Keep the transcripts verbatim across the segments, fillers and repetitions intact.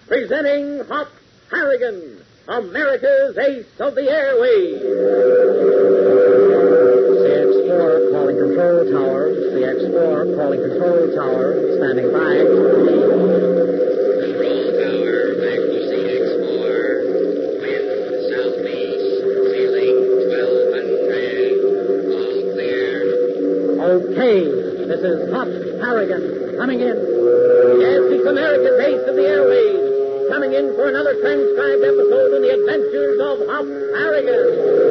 presenting Hop Harrigan, America's Ace of the Airways. C X four calling control tower. C X four calling control tower. Standing by. Control tower, back to C X four. Wind southeast. Ceiling twelve hundred. All clear. Okay. This is Hop Harrigan coming in. Yes, it's America's Ace of the Airways, coming in for another transcribed episode in the adventures of Hop Harrigan.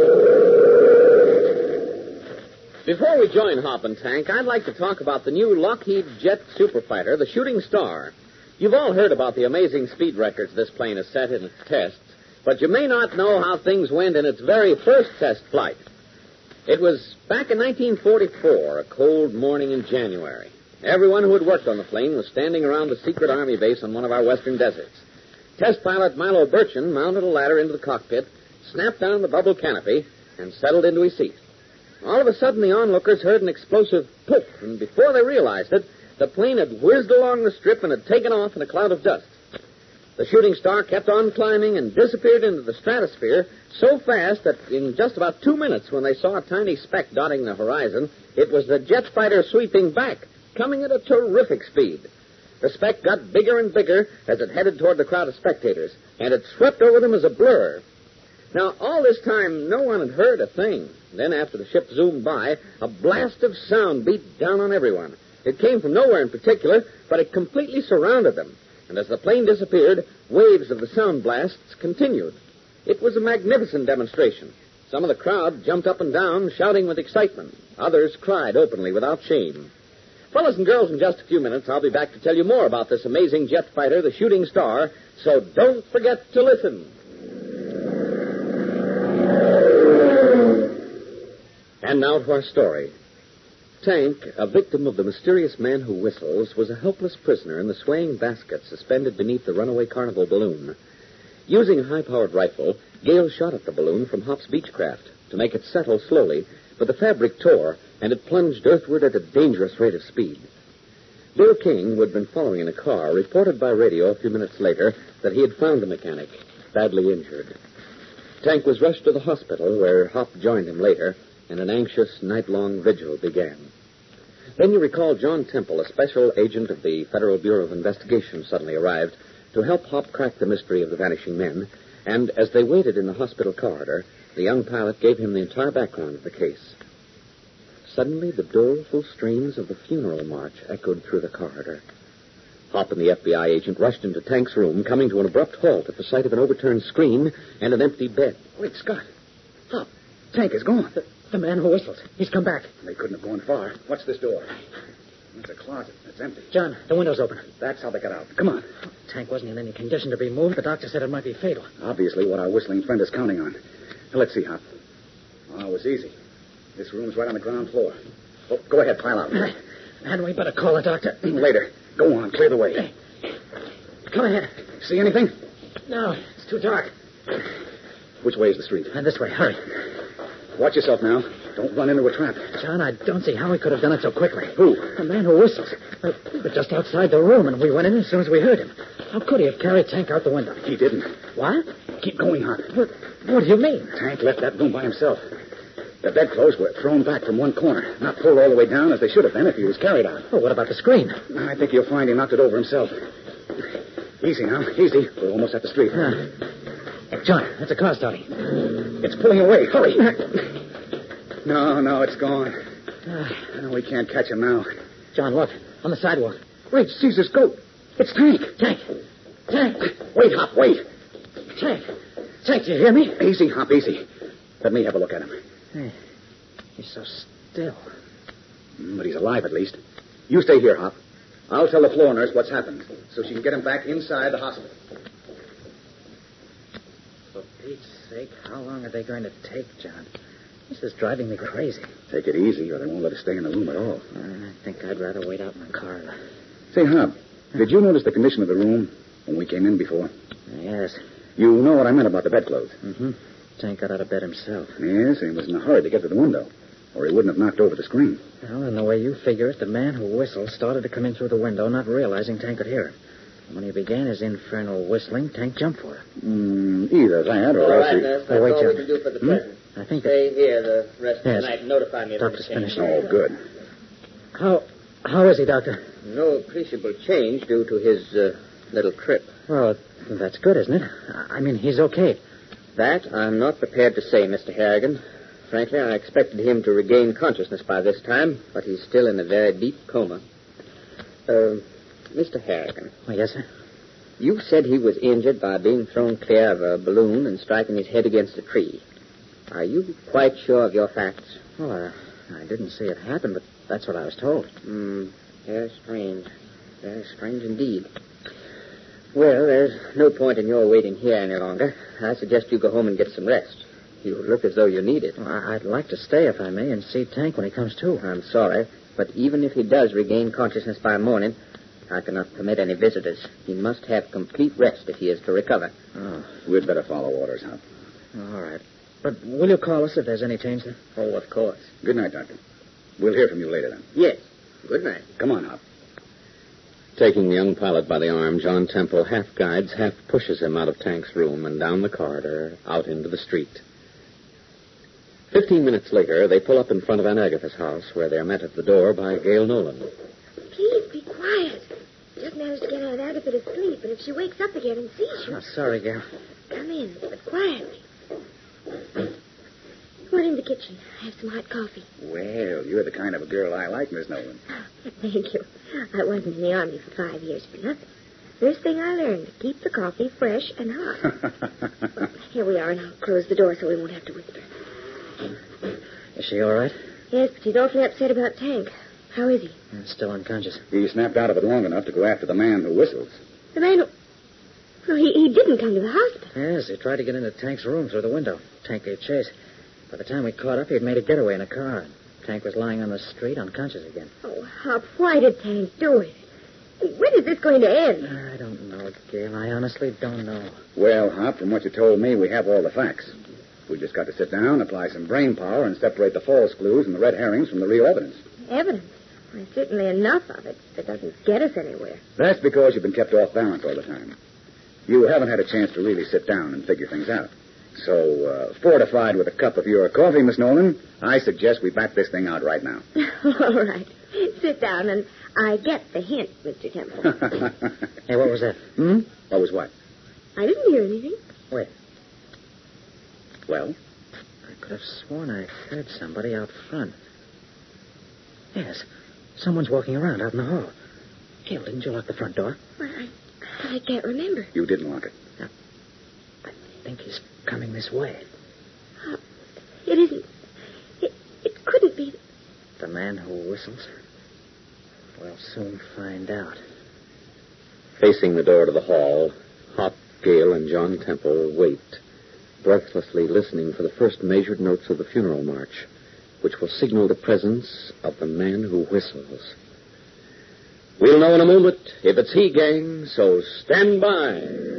Before we join Hop and Tank, I'd like to talk about the new Lockheed Jet Superfighter, the Shooting Star. You've all heard about the amazing speed records this plane has set in its tests, but you may not know how things went in its very first test flight. It was back in nineteen forty-four, a cold morning in January. Everyone who had worked on the plane was standing around the secret Army base on one of our western deserts. Test pilot Milo Burchin mounted a ladder into the cockpit, snapped down the bubble canopy, and settled into his seat. All of a sudden, the onlookers heard an explosive poof, and before they realized it, the plane had whizzed along the strip and had taken off in a cloud of dust. The Shooting Star kept on climbing and disappeared into the stratosphere so fast that in just about two minutes, when they saw a tiny speck dotting the horizon, it was the jet fighter sweeping back, coming at a terrific speed. The speck got bigger and bigger as it headed toward the crowd of spectators, and it swept over them as a blur. Now, all this time, no one had heard a thing. Then, after the ship zoomed by, a blast of sound beat down on everyone. It came from nowhere in particular, but it completely surrounded them. And as the plane disappeared, waves of the sound blasts continued. It was a magnificent demonstration. Some of the crowd jumped up and down, shouting with excitement. Others cried openly without shame. Fellas and girls, in just a few minutes, I'll be back to tell you more about this amazing jet fighter, the Shooting Star, so don't forget to listen. And now to our story. Tank, a victim of the mysterious man who whistles, was a helpless prisoner in the swaying basket suspended beneath the runaway carnival balloon. Using a high-powered rifle, Gale shot at the balloon from Hop's Beechcraft to make it settle slowly, but the fabric tore, and it plunged earthward at a dangerous rate of speed. Bill King, who had been following in a car, reported by radio a few minutes later that he had found the mechanic, badly injured. Tank was rushed to the hospital, where Hop joined him later, and an anxious night-long vigil began. Then you recall John Temple, a special agent of the Federal Bureau of Investigation, suddenly arrived to help Hop crack the mystery of the vanishing men, and as they waited in the hospital corridor, the young pilot gave him the entire background of the case. Suddenly, the doleful strains of the funeral march echoed through the corridor. Hop and the F B I agent rushed into Tank's room, coming to an abrupt halt at the sight of an overturned screen and an empty bed. Wait, Scott. Hop. Tank is gone. The, the man who whistled. He's come back. They couldn't have gone far. What's this door? It's a closet. It's empty. John, the window's open. That's how they got out. Come on. Tank wasn't in any condition to be moved. The doctor said it might be fatal. Obviously what our whistling friend is counting on. Now, let's see, Hop. Oh, it was easy. This room's right on the ground floor. Oh, go ahead, pile out. Hadn't we better call the doctor? Later. Go on, clear the way. Come ahead. See anything? No, it's too dark. Which way is the street? And this way, hurry. Watch yourself now. Don't run into a trap. John, I don't see how he could have done it so quickly. Who? The man who whistles. Uh, but just outside the room, and we went in as soon as we heard him. How could he have carried Tank out the window? He didn't. What? Keep going, Hop. What, what do you mean? Tank left that room by himself. The bedclothes were thrown back from one corner, not pulled all the way down as they should have been if he was carried out. Oh, what about the screen? I think you'll find he knocked it over himself. Easy now, easy. We're almost at the street. Uh, John, that's a car starting. It's pulling away. Hurry. No, no, it's gone. No, we can't catch him now. John, look. On the sidewalk. Wait, Caesar's goat. It's Tank. Tank. Tank. Wait, Hop, wait. Tank. Tank, do you hear me? Easy, Hop, easy. Let me have a look at him. Hey, he's so still. But he's alive, at least. You stay here, Hop. I'll tell the floor nurse what's happened, so she can get him back inside the hospital. For Pete's sake, how long are they going to take, John? This is driving me crazy. Take it easy, or they won't let us stay in the room at all. I think I'd rather wait out in the car. Say, Hop, did you notice the condition of the room when we came in before? Yes. You know what I meant about the bedclothes? Mm-hmm. Tank got out of bed himself. Yes, he was in a hurry to get to the window, or he wouldn't have knocked over the screen. Well, in the way you figure it, the man who whistled started to come in through the window, not realizing Tank could hear him. When he began his infernal whistling, Tank jumped for it. Mm, either that or All else right, he... nurse. That's Oh, wait, all John. we can do for the Hmm? present. I think Stay here the rest of Yes. the night and notify me of Doctor's any change. finished. Oh, good. How how is he, Doctor? No appreciable change due to his uh, little trip. Well, that's good, isn't it? I mean, he's okay. That I'm not prepared to say, Mister Harrigan. Frankly, I expected him to regain consciousness by this time, but he's still in a very deep coma. Uh, Mister Harrigan, Oh, yes, sir? you said he was injured by being thrown clear of a balloon and striking his head against a tree. Are you quite sure of your facts? Well, uh, I didn't see it happen, but that's what I was told. Hmm, very strange. Very strange indeed. Well, there's no point in your waiting here any longer. I suggest you go home and get some rest. You look as though you need it. Well, I- I'd like to stay, if I may, and see Tank when he comes to. I'm sorry, but even if he does regain consciousness by morning, I cannot permit any visitors. He must have complete rest if he is to recover. Oh, We'd better follow orders, Hop. all right. But will you call us if there's any change there? Oh, of course. Good night, Doctor. We'll hear from you later, then. Yes. Good night. Come on, Hop. Taking the young pilot by the arm, John Temple half guides, half pushes him out of Tank's room and down the corridor, out into the street. Fifteen minutes later, they pull up in front of Aunt Agatha's house, where they're met at the door by Gail Nolan. Please be quiet. Just managed to get Aunt Agatha to sleep, and if she wakes up again and sees you, Oh, sorry, Gail. come in, but quietly. Come on in the kitchen. I have some hot coffee. Well, you're the kind of a girl I like, Miss Nolan. Thank you. I wasn't in the Army for five years for nothing. First thing I learned, to keep the coffee fresh and hot. Here we are, and I'll close the door so we won't have to whisper. Is she all right? Yes, but she's awfully upset about Tank. How is he? Uh, Still unconscious. He snapped out of it long enough to go after the man who whistles. The man who... Oh, he, he didn't come to the hospital. Yes, he tried to get into Tank's room through the window. Tank gave chase. By the time we caught up, he had made a getaway in a car. Tank was lying on the street, unconscious again. Oh, Hop, why did Tank do it? When is this going to end? I don't know, Gail. I honestly don't know. Well, Hop, from what you told me, we have all the facts. We just got to sit down, apply some brain power, and separate the false clues and the red herrings from the real evidence. Evidence? There's certainly enough of it that doesn't get us anywhere. That's because you've been kept off balance all the time. You haven't had a chance to really sit down and figure things out. So, uh, fortified with a cup of your coffee, Miss Nolan, I suggest we bat this thing out right now. All right. Sit down, and I get the hint, Mister Temple. Hey, what was that? Hmm? What was what? I didn't hear anything. Wait. Well? I could have sworn I heard somebody out front. Yes. Someone's walking around out in the hall. Gail, didn't you lock the front door? Well, I, I can't remember. You didn't lock it. I think he's coming this way. Uh, it isn't. It, it couldn't be. The man who whistles? We'll soon find out. Facing the door to the hall, Hop, Gail, and John Temple wait, breathlessly listening for the first measured notes of the funeral march, which will signal the presence of the man who whistles. We'll know in a moment if it's he, gang, so stand by.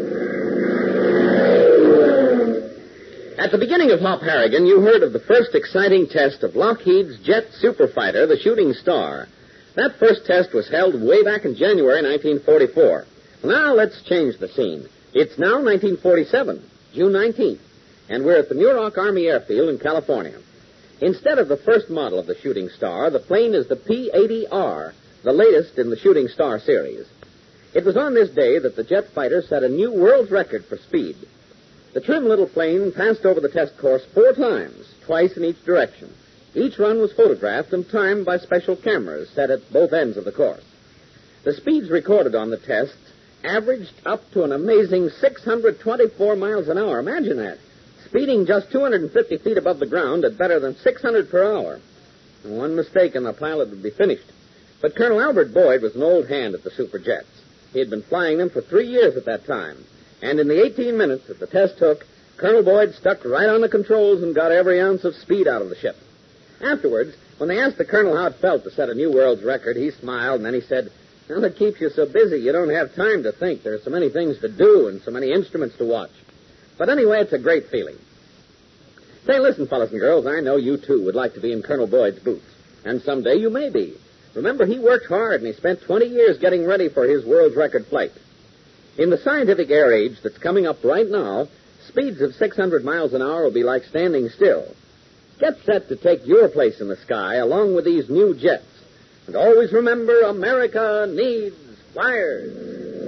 At the beginning of Hop Harrigan, you heard of the first exciting test of Lockheed's jet superfighter, the Shooting Star. That first test was held way back in January nineteen forty-four. Now let's change the scene. It's now nineteen forty-seven, June nineteenth, and we're at the Muroc Army Airfield in California. Instead of the first model of the Shooting Star, the plane is the P eighty R, the latest in the Shooting Star series. It was on this day that the jet fighter set a new world record for speed. The trim little plane passed over the test course four times, twice in each direction. Each run was photographed and timed by special cameras set at both ends of the course. The speeds recorded on the test averaged up to an amazing six hundred twenty-four miles an hour. Imagine that. Speeding just two hundred fifty feet above the ground at better than six hundred per hour. One mistake and the pilot would be finished. But Colonel Albert Boyd was an old hand at the Super Jets. He had been flying them for three years at that time. And in the eighteen minutes that the test took, Colonel Boyd stuck right on the controls and got every ounce of speed out of the ship. Afterwards, when they asked the colonel how it felt to set a new world's record, he smiled, and then he said, "Well, it keeps you so busy you don't have time to think. There are so many things to do and so many instruments to watch." But anyway, it's a great feeling. Say, listen, fellas and girls, I know you, too, would like to be in Colonel Boyd's boots. And someday you may be. Remember, he worked hard, and he spent twenty years getting ready for his world's record flight. In the scientific air age that's coming up right now, speeds of six hundred miles an hour will be like standing still. Get set to take your place in the sky along with these new jets. And always remember, America needs flyers.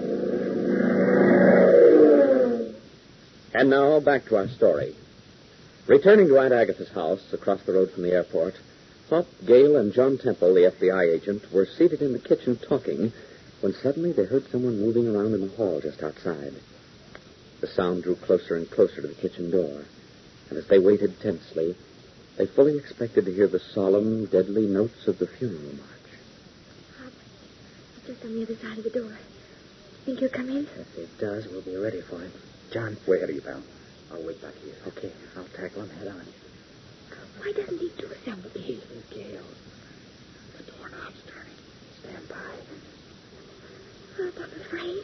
And now, back to our story. Returning to Aunt Agatha's house across the road from the airport, Hop, Gale, and John Temple, the F B I agent, were seated in the kitchen talking when suddenly they heard someone moving around in the hall just outside. The sound drew closer and closer to the kitchen door, and as they waited tensely, they fully expected to hear the solemn, deadly notes of the funeral march. Hop, it's just on the other side of the door. Think he'll come in? If it does, we'll be ready for him. John. Way ahead of you, pal. I'll wait back here. Okay, I'll tackle him head on. Why doesn't he do something? Gale, Gale. The doorknob's turning. Stand by. Hop, I'm afraid.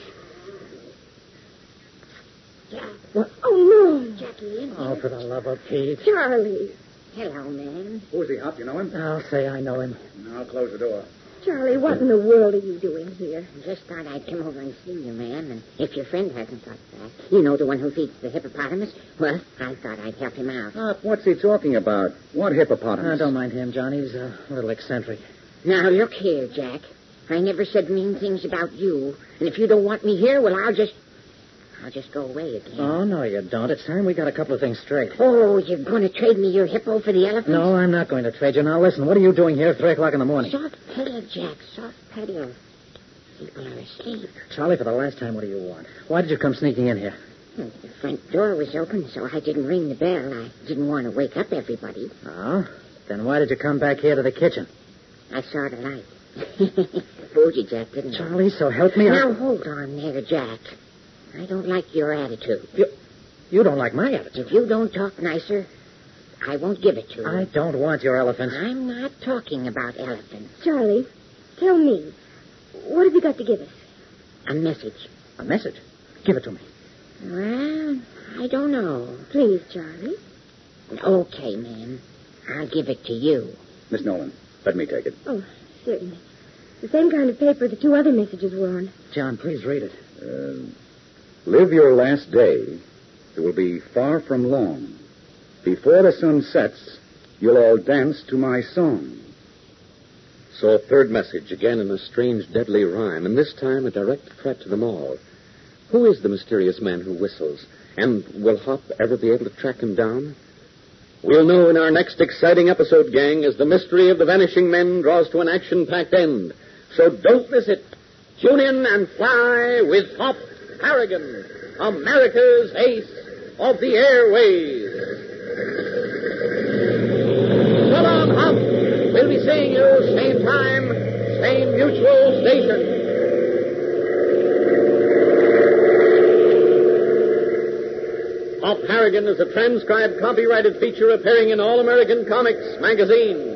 Jack. What? Oh, no. Jackie. Oh, for the love of Pete. Charlie. Hello, man. Who is he, Hop? You know him? I'll say I know him. I'll close the door. Charlie, what in the world are you doing here? Just thought I'd come over and see you, man. And if your friend hasn't got back, you know, the one who feeds the hippopotamus, well, I thought I'd help him out. Hop, what's he talking about? What hippopotamus? Uh, don't mind him, John. He's uh, a little eccentric. Now, look here, Jack. I never said mean things about you. And if you don't want me here, well, I'll just... I'll just go away again. Oh, no, you don't. It's time we got a couple of things straight. Oh, you're going to trade me your hippo for the elephant? No, I'm not going to trade you. Now, listen, what are you doing here at three o'clock in the morning? Soft pedal, Jack. Soft pedal. People are asleep. Charlie, for the last time, what do you want? Why did you come sneaking in here? Well, the front door was open, so I didn't ring the bell. I didn't want to wake up everybody. Oh? Then why did you come back here to the kitchen? I saw the light. I fooled you, Jack, didn't I? Charlie, so help me. Now, I... hold on there, Jack. I don't like your attitude. You, you don't like my attitude. If you don't talk nicer, I won't give it to you. I don't want your elephants. I'm not talking about elephants. Charlie, tell me, what have you got to give us? A message. A message? Give it to me. Well, I don't know. Please, Charlie. Okay, ma'am. I'll give it to you. Miss Nolan, let me take it. Oh, certainly. The same kind of paper the two other messages were on. John, please read it. Uh, live your last day. It will be far from long. Before the sun sets, you'll all dance to my song. So a third message, again in a strange, deadly rhyme, and this time a direct threat to them all. Who is the mysterious man who whistles? And will Hop ever be able to track him down? We'll know in our next exciting episode, gang, as the mystery of the vanishing men draws to an action-packed end. So don't miss it. Tune in and fly with Hop Harrigan, America's ace of the airways. So long, Hop. We'll be seeing you same time, same mutual station. Hop Harrigan is a transcribed, copyrighted feature appearing in All American Comics magazine.